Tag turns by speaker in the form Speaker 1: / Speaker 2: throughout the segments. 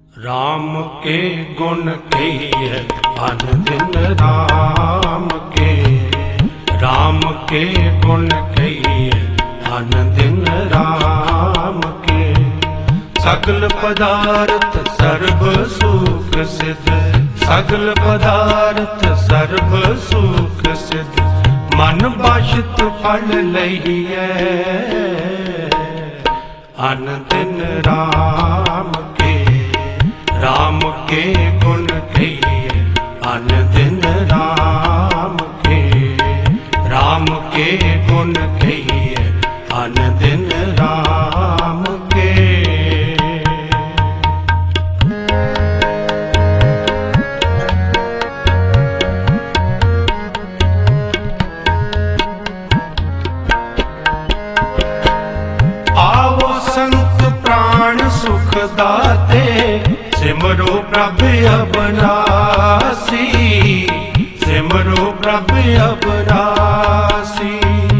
Speaker 1: राम के गुण कहिए अन दिन राम के गुण कहिए अन दिन राम के। सगल पदार्थ सर्व सुख सिद्ध, सगल पदार्थ सर्व सुख सिद्ध। मन बाशित फल लहिए अन दिन राम के गुण कहिए अन दिन राम के गुण कहिए अन दिन राम के। आवो संत प्राण सुख दाते, सिमरो प्रभ अबनासी, सिमरो प्रभ अबनासी।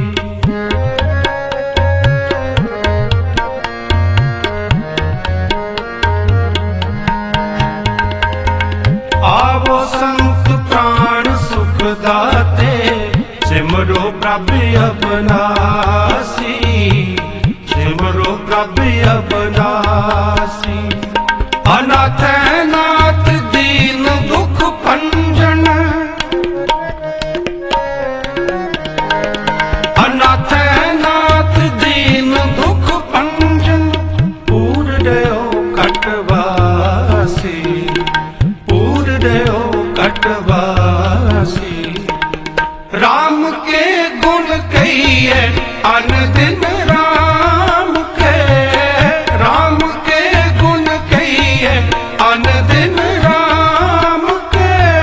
Speaker 1: आवो संत प्राण सुख दाते, सिमरो प्रभ अबनासी, सिमरो प्रभ अबनासी। अनाथ नाथ दीन दुख भंजन, अनाथ नाथ दीन दुख भंजन। पूर दयो कटवासी, पूर दयो कटवासी। राम के गुण कहिए अन दिन राम के, राम के गुण कहिए अन दिन राम के।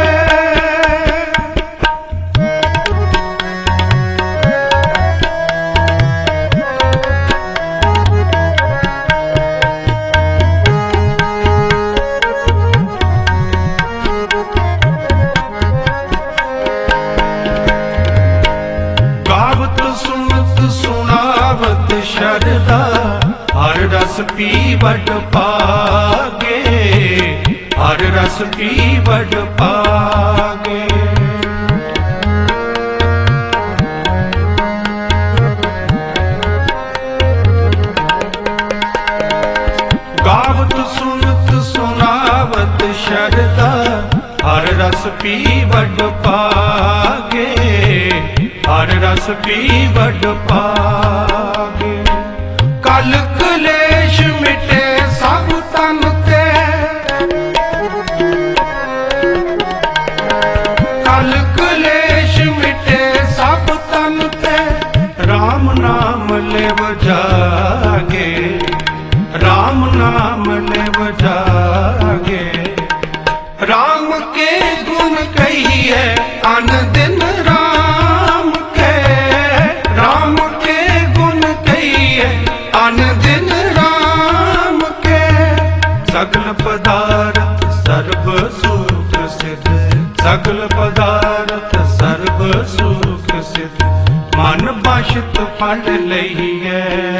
Speaker 1: गावत सुनत सुनावत शरदा, हर रस पीवट पागे, हर रस पीवट पागे। गावत सुनत सुनावत शरदा, हर रस पीवट पागे, हर रस पीवट पागे। कल क्लेश मिटे सब तन ते, कल क्लेश मिटे सब तन ते। राम नाम लेव जागे, राम नाम लेव जागे। राम के गुण कहिए अन दिन राम के, राम के गुण कहिए अन दिन राम के। सगल पदार्थ सर्व सुख सिद्ध, सगल पदार्थ सर्व सुख सिद्ध। मन बाशित फल लहिए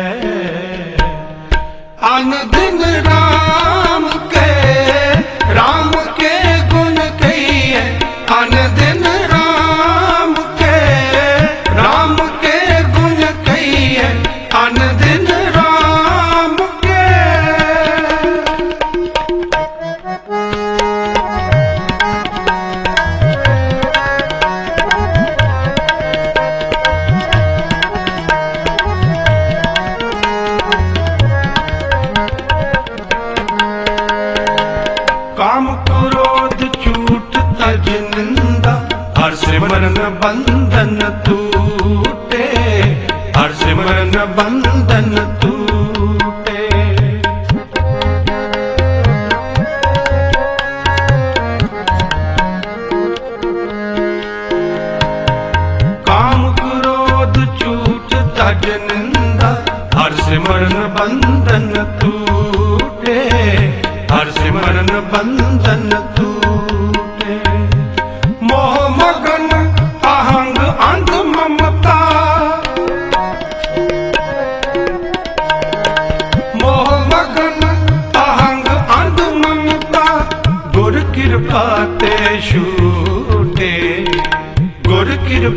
Speaker 1: अन दिन राम के, राम के गुण कहिए अन दिन राम के, राम के गुण कहिए अन दिन राम के। काम क्रोध झूठ तज निंदा, हर सिमरन बंधन टूटे, हर सिमरन बंधन टूटे। काम क्रोध झूठ तज निंदा, हर सिमरन बंधन टूटे, हर सिमरन बंधन टूटे। मोह मगन अहंग अंध ममता, मोह मगन अहंग अंध ममता।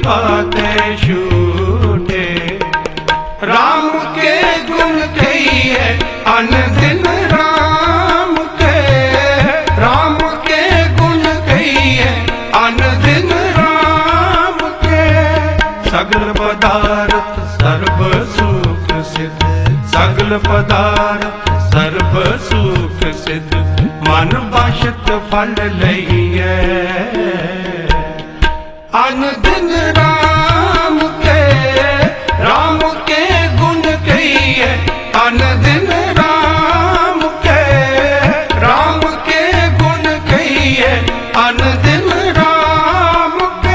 Speaker 1: पाते छूटे। राम के गुण कहिए अन दिन राम के, राम के गुण कहिए अन दिन राम के। सगल पदार्थ सर्व सुख सिद्ध, सगल पदार्थ सर्व सुख सिद्ध। मन बाशत फल लइए अन दिन राम के, राम के गुण कहिए अन दिन राम के, राम के गुण कहिए अन दिन राम के।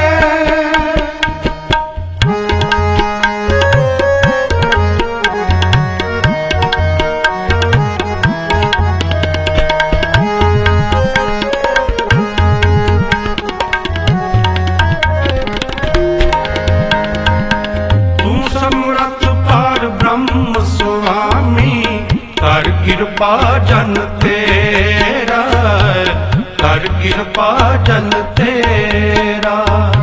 Speaker 1: कर कृपा जन तेरा, कर कृपा जन तेरा।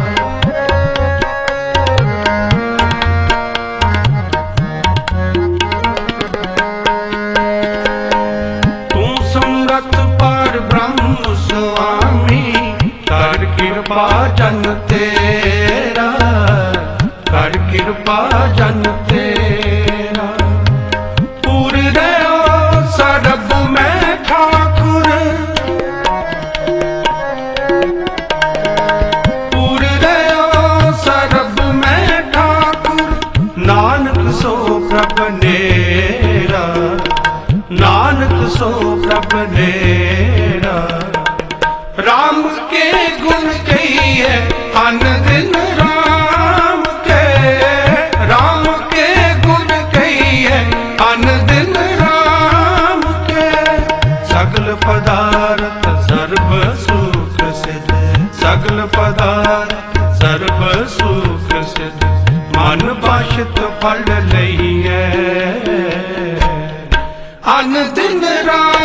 Speaker 1: तू समरथ पर ब्रह्म स्वामी, कर कृपा जन तेरा, कर कृपा जन तेरा। सरब में ठाकुर, पूर रहो सरब में ठाकुर। नानक सो प्रभ नेरा, नानक सो प्रभ नेरा। राम के गुण कहिए अन दिन राम के, राम के गुण कहिए अन दिन राम के। सगल पदार्थ सर्व सुख सिद्ध, सगल पदार्थ सर्व सुख सिद्ध। मन बाशत फल लइए अन दिन राम